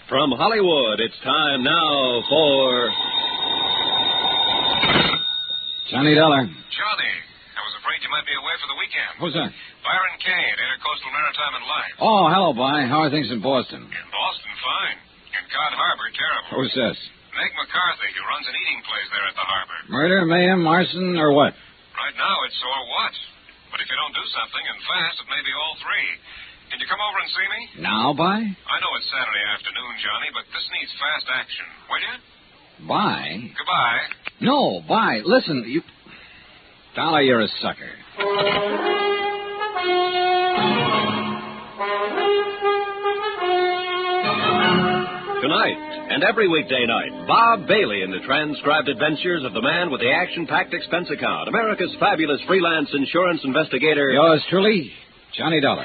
From Hollywood, it's time now for... Johnny Dollar. Johnny, I was afraid you might be away for the weekend. Who's that? Byron Kane, Intercoastal Maritime and Life. Oh, hello, By. How are things in Boston? In Boston, fine. In Cod Harbor, terrible. Who's this? Meg McCarthy, who runs an eating place there at the harbor. Murder, mayhem, arson, or what? Right now, it's or what. But if you don't do something, and fast, it may be all three. Can you come over and see me? Now, By? I know it's Saturday afternoon, Johnny, but this needs fast action. Will you? By? Goodbye. No, By. Listen, you... Dollar, you're a sucker. Tonight, and every weekday night, Bob Bailey in the transcribed adventures of the man with the action-packed expense account, America's fabulous freelance insurance investigator... Yours truly, Johnny Dollar.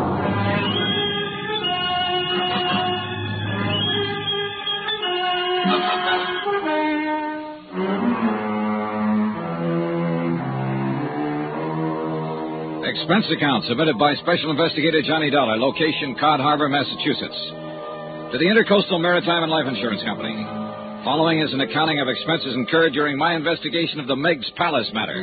Expense account submitted by Special Investigator Johnny Dollar, location Cod Harbor, Massachusetts. To the Intercoastal Maritime and Life Insurance Company, following is an accounting of expenses incurred during my investigation of the Meg's Palace matter.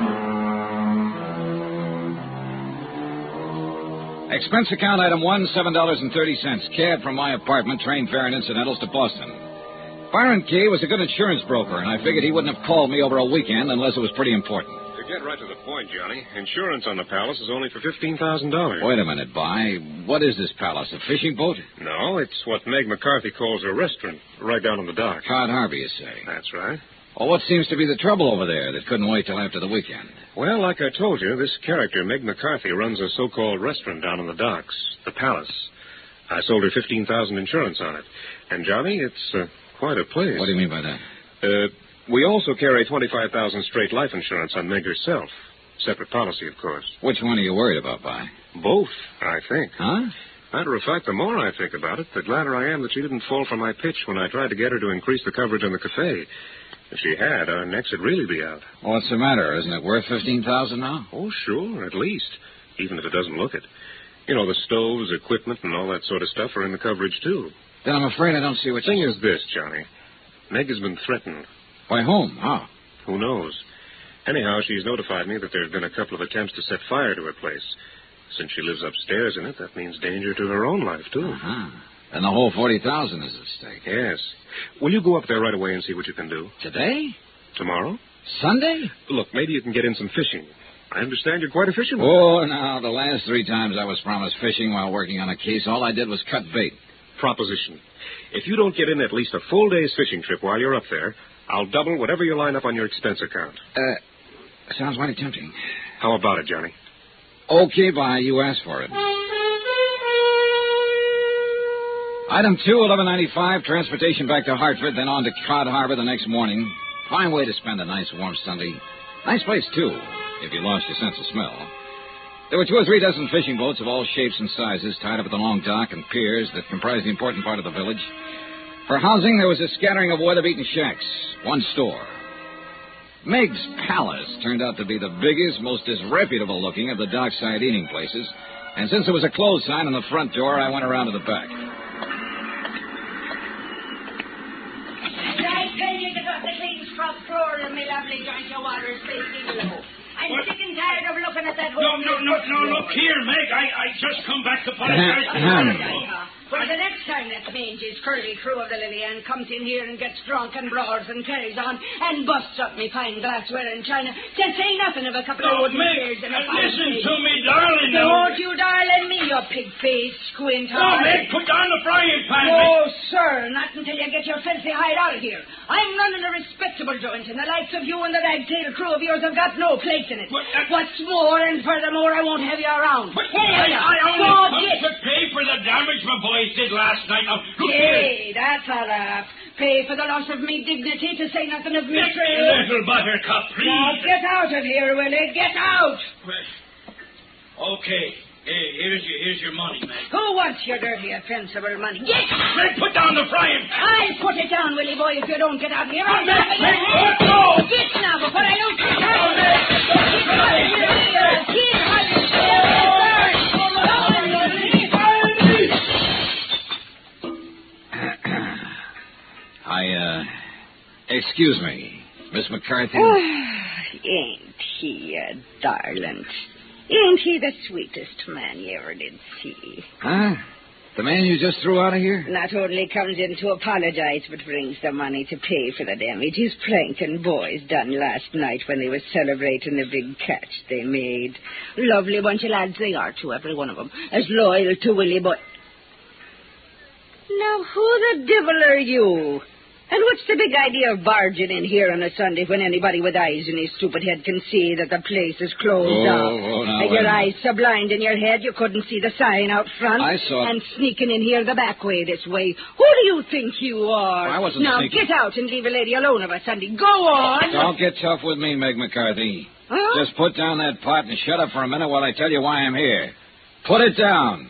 Expense account item 1, $7.30. Cab from my apartment, train fare and incidentals to Boston. Byron Kay was a good insurance broker, and I figured he wouldn't have called me over a weekend unless it was pretty important. To get right to the point, Johnny, insurance on the Palace is only for $15,000. Wait a minute, By. What is this Palace, a fishing boat? No, it's what Meg McCarthy calls a restaurant, right down on the dock. Cod Harbor, you say? That's right. Well, what seems to be the trouble over there that couldn't wait till after the weekend? Well, like I told you, this character, Meg McCarthy, runs a so-called restaurant down on the docks, the Palace. I sold her $15,000 insurance on it. And, Johnny, it's quite a place. What do you mean by that? We also carry $25,000 straight life insurance on Meg herself. Separate policy, of course. Which one are you worried about, By? Both, I think. Huh? Matter of fact, the more I think about it, the gladder I am that she didn't fall for my pitch when I tried to get her to increase the coverage on the cafe. If she had, our necks would really be out. What's the matter? Isn't it worth $15,000 now? Oh, sure, at least. Even if it doesn't look it. You know, the stoves, equipment, and all that sort of stuff are in the coverage, too. Then I'm afraid I don't see what The thing is this, Johnny. Meg has been threatened. By whom? How? Who knows? Anyhow, she's notified me that there have been a couple of attempts to set fire to her place. Since she lives upstairs in it, that means danger to her own life, too. Uh-huh. And the whole $40,000 is at stake. Yes. Will you go up there right away and see what you can do? Today? Tomorrow? Sunday? Look, maybe you can get in some fishing. I understand you're quite a fisherman. Oh, no. The last 3 times I was promised fishing while working on a case, all I did was cut bait. Proposition. If you don't get in at least a full day's fishing trip while you're up there, I'll double whatever you line up on your expense account. Sounds mighty tempting. How about it, Johnny? Okay, By. You asked for it. Item 2, $11.95, transportation back to Hartford, then on to Cod Harbor the next morning. Fine way to spend a nice warm Sunday. Nice place, too, if you lost your sense of smell. There were 2 or 3 dozen fishing boats of all shapes and sizes tied up at the long dock and piers that comprised the important part of the village. For housing, there was a scattering of weather-beaten shacks, 1 store. Meg's Palace turned out to be the biggest, most disreputable-looking of the dockside eating places, and since there was a close sign on the front door, I went around to the back. I tell you to get the clean scrub floor in my lovely joint of water spacing below. I'm sick and tired of looking at that No, look here, Meg. I just come back to apologize. Well, the next time that mangy curly crew of the Lillian comes in here and gets drunk and brawls and carries on and busts up me fine glassware and china, to say nothing of a couple of wooden chairs and a fine listen stage. to me, darling. Don't you darling me, you pig-faced squint. No, Meg, put down the frying pan. No, Meg. sir, not until you get your filthy hide out of here. I'm running a respectable joint, and the likes of you and the ragtail crew of yours have got no place in it. What's more, and furthermore, I won't have you around. But I only come to pay for the damage my boys did last night. Now, look Hey, that's a laugh. Pay for the loss of me dignity, to say nothing of me here. trail. Little buttercup, please. Now, get out of here, will you? Get out! Okay. Hey, here's your money, Meg. Who wants your dirty, offensible money? Get! Meg, put down the frying pan. I'll put it down, Willie boy, if you don't get out of here. I'll Meg, let go! Get now, before I lose your time. Get out of here, Get out of here. Excuse me, Miss McCarthy? Ain't he a darling? Ain't he the sweetest man you ever did see? Huh? The man you just threw out of here? Not only comes in to apologize, but brings the money to pay for the damage his Plankton boys done last night when they were celebrating the big catch they made. Lovely bunch of lads they are, too, every one of them. As loyal to Willie Boy. Now, who the devil are you? And what's the big idea of barging in here on a Sunday when anybody with eyes in his stupid head can see that the place is closed up? Now, your eyes so blind in your head you couldn't see the sign out front? I saw it. And sneaking in here the back way this way. Who do you think you are? I wasn't now, sneaking. Get out and leave a lady alone of a Sunday. Go on! Don't get tough with me, Meg McCarthy. Huh? Just put down that pot and shut up for a minute while I tell you why I'm here. Put it down.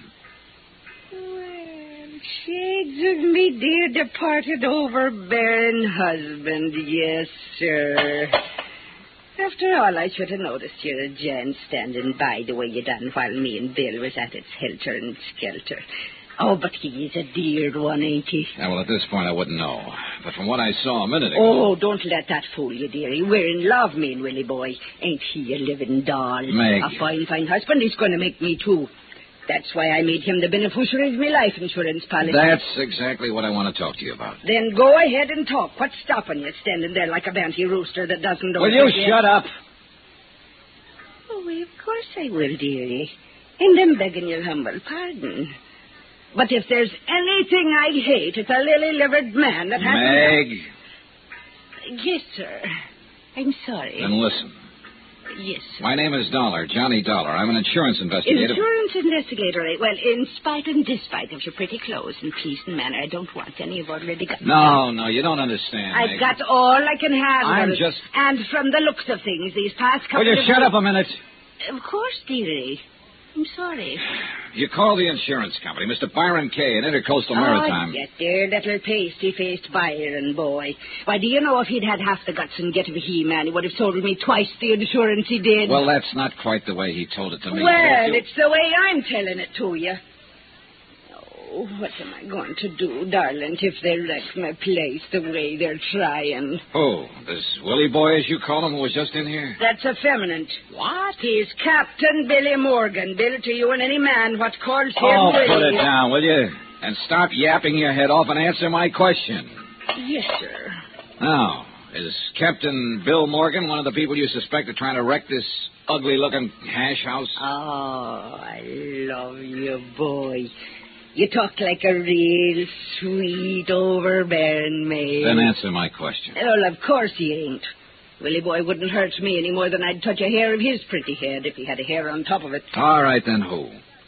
Shades of me dear departed overbearing husband, yes, sir. After all, I should have noticed you're a gent standing by the way you done while me and Bill was at it helter and skelter. Oh, but he's a dear one, ain't he? Yeah, well, at this point, I wouldn't know. But from what I saw a minute ago... Oh, don't let that fool you, dearie. We're in love, me and Willie Boy. Ain't he a living doll? Meg. A fine, fine husband he's going to make me, too. That's why I made him the beneficiary of my life insurance policy. That's exactly what I want to talk to you about. Then go ahead and talk. What's stopping you standing there like a banty rooster that doesn't... Will you shut up? Oh, well, of course I will, dearie. And I'm begging your humble pardon. But if there's anything I hate, it's a lily-livered man that has... Meg. Yes, sir. I'm sorry. Then listen. Yes, sir. My name is Dollar, Johnny Dollar. I'm an insurance investigator. Insurance investigator, eh? Well, in spite and despite of your pretty clothes and peace and manner, I don't want any you've already got. No, you don't understand, I've Meg. got all I can have. I'm just... And from the looks of things, these past couple Will you of... shut up a minute? Of course, dearie. I'm sorry. You call the insurance company, Mr. Byron Kay, in Intercoastal Maritime. Oh, yes, dear little pasty-faced Byron boy. Why, do you know if he'd had half the guts and get of a he-man, he would have told me twice the insurance he did? Well, that's not quite the way he told it to me. Well, it's the way I'm telling it to you. Oh, what am I going to do, darling, if they wreck my place the way they're trying? Oh, this Willie boy, as you call him, who was just in here? That's effeminate. What? He's Captain Billy Morgan, billed to you and any man what calls him Willie. Put it down, will you? And stop yapping your head off and answer my question. Yes, sir. Now, is Captain Bill Morgan one of the people you suspect of trying to wreck this ugly-looking hash house? Oh, I love you, boy. You talk like a real sweet, overbearing man. Then answer my question. Well, of course he ain't. Willie boy wouldn't hurt me any more than I'd touch a hair of his pretty head if he had a hair on top of it. All right, then who?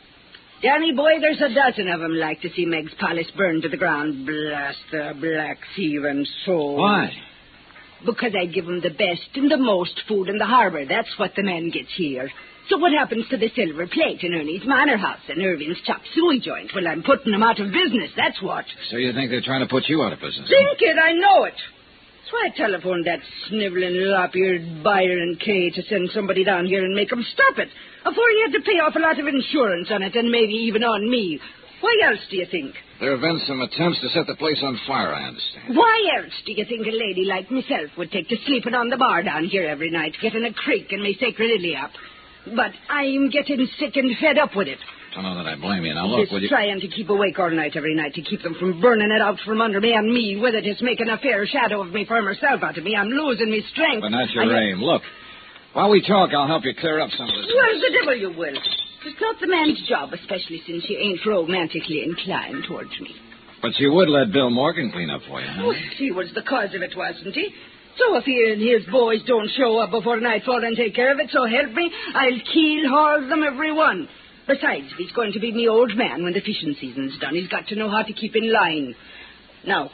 Danny boy, there's a dozen of 'em like to see Meg's palace burned to the ground. Blast their black thieving soul. Why? Because I give 'em the best and the most food in the harbor. That's what the man gets here. So what happens to the silver plate in Ernie's Manor House and Irving's chop suey joint? Well, I'm putting them out of business, that's what. So you think they're trying to put you out of business? Think it, I know it. That's why I telephoned that sniveling, lop-eared Byron Kay to send somebody down here and make 'em stop it, before he had to pay off a lot of insurance on it, and maybe even on me. Why else do you think? There have been some attempts to set the place on fire, I understand. Why else do you think a lady like myself would take to sleeping on the bar down here every night, getting a creak and me sacred Lily up? But I'm getting sick and fed up with it. Don't know that I blame you. Now, look, will you... trying to keep awake all night every night to keep them from burning it out from under me, and me with it is making a fair shadow of me for herself out of me. I'm losing me strength. But not your aim. Look, while we talk, I'll help you clear up some of this. Well, the devil you will. It's not the man's job, especially since you ain't romantically inclined towards me. But you would let Bill Morgan clean up for you, huh? Well, he was the cause of it, wasn't he? So if he and his boys don't show up before nightfall and take care of it, so help me, I'll keel-haul them every one. Besides, if he's going to be me old man when the fishing season's done, he's got to know how to keep in line. Now,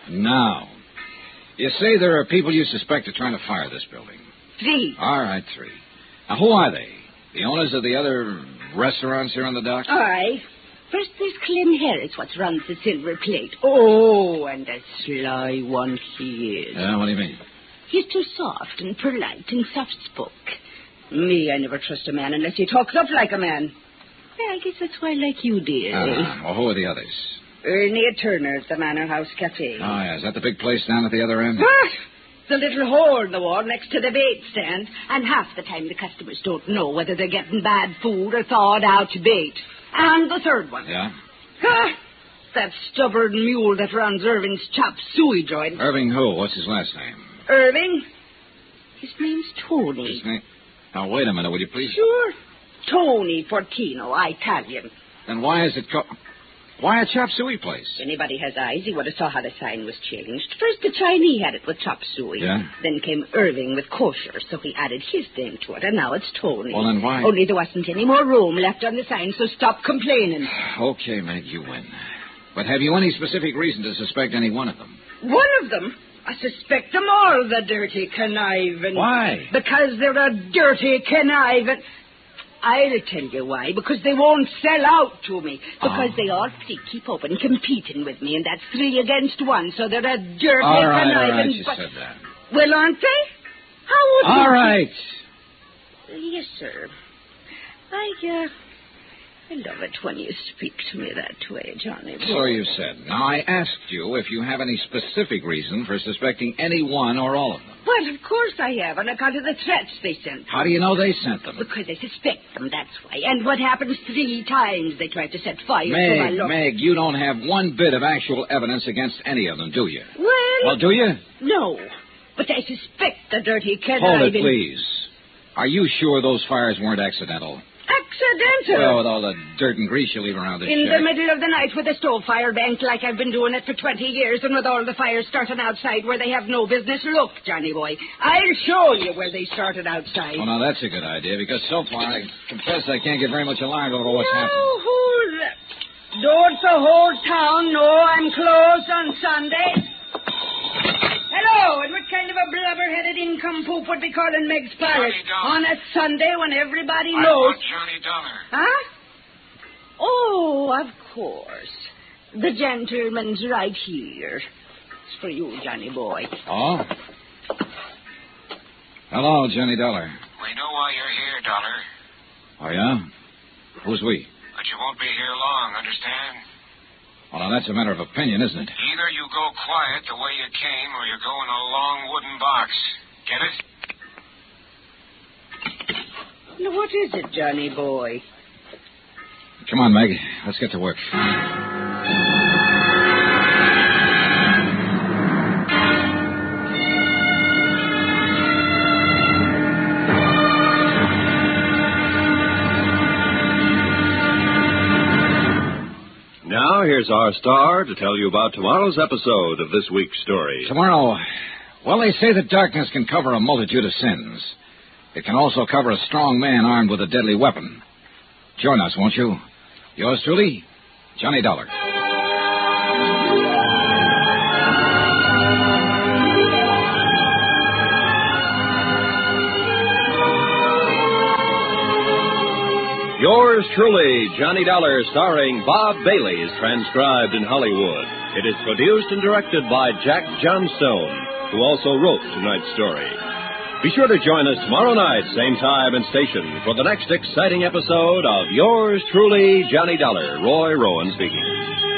you say there are people you suspect are trying to fire this building. 3. All right, 3. Now, who are they? The owners of the other restaurants here on the dock? Aye. First, there's Clem Harris, what runs the Silver Plate. Oh, and a sly one he is. What do you mean? He's too soft and polite and soft-spoke. Me, I never trust a man unless he talks up like a man. Well, I guess that's why I like you, dear. Well, who are the others? Ernie Turner at the Manor House Cafe. Oh, yeah. Is that the big place down at the other end? Ah, the little hole in the wall next to the bait stand. And half the time the customers don't know whether they're getting bad food or thawed out bait. And the third one. Yeah? Ah, that stubborn mule that runs Irving's chop suey joint. Irving who? What's his last name? Irving? His name's Tony. His name... Now, wait a minute, will you please? Sure. Tony Fortino, Italian. Then why is it called... Why a chop suey place? If anybody has eyes, he would have saw how the sign was changed. First, the Chinese had it with chop suey. Yeah? Then came Irving with kosher, so he added his name to it, and now it's Tony. Well, then why... Only there wasn't any more room left on the sign, so stop complaining. Okay, Meg, you win. But have you any specific reason to suspect any one of them? One of them? I suspect them all, the dirty conniving. Why? Because they're a dirty conniving... I'll tell you why. Because they won't sell out to me. Because they all three keep open competing with me, and that's 3 against 1, so they're a dirty All right, conniving... you said that. Well, aren't they? How would you... All right. Yes, sir. I love it when you speak to me that way, Johnny. So you said. Now, I asked you if you have any specific reason for suspecting any one or all of them. Well, of course I have, on account of the threats they sent. How do you know they sent them? Because I suspect them, that's why. And what happens 3 times they tried to set fire to my look. Meg, you don't have one bit of actual evidence against any of them, do you? Well, do you? No, but I suspect the dirty conniving... Hold it, please. Are you sure those fires weren't accidental? Accidental? Well, with all the dirt and grease you leave around this In shack. the middle of the night with a stove fire banked like I've been doing it for 20 years, and with all the fires starting outside where they have no business. Look, Johnny boy, I'll show you where they started outside. Well, now, that's a good idea, because so far, I confess I can't get very much alarmed over what's happened. Hold it. Don't the whole town know I'm closed on Sunday? Hello, and what kind of a blubber-headed income-poop would be calling Meg's Pirate on a Sunday when everybody knows... I want Johnny Dollar. Huh? Oh, of course. The gentleman's right here. It's for you, Johnny boy. Oh? Hello, Johnny Dollar. We know why you're here, Dollar. Oh, yeah? Who's we? But you won't be here long, understand? Well, now, that's a matter of opinion, isn't it? Either you go quiet the way you came, or you go in a long wooden box. Get it? Now, what is it, Johnny boy? Come on, Meg. Let's get to work. Now, here's our star to tell you about tomorrow's episode of this week's story. Tomorrow, well, they say that darkness can cover a multitude of sins. It can also cover a strong man armed with a deadly weapon. Join us, won't you? Yours truly, Johnny Dollar. Yours truly, Johnny Dollar, starring Bob Bailey, is transcribed in Hollywood. It is produced and directed by Jack Johnstone, who also wrote tonight's story. Be sure to join us tomorrow night, same time and station, for the next exciting episode of Yours truly, Johnny Dollar. Roy Rowan speaking.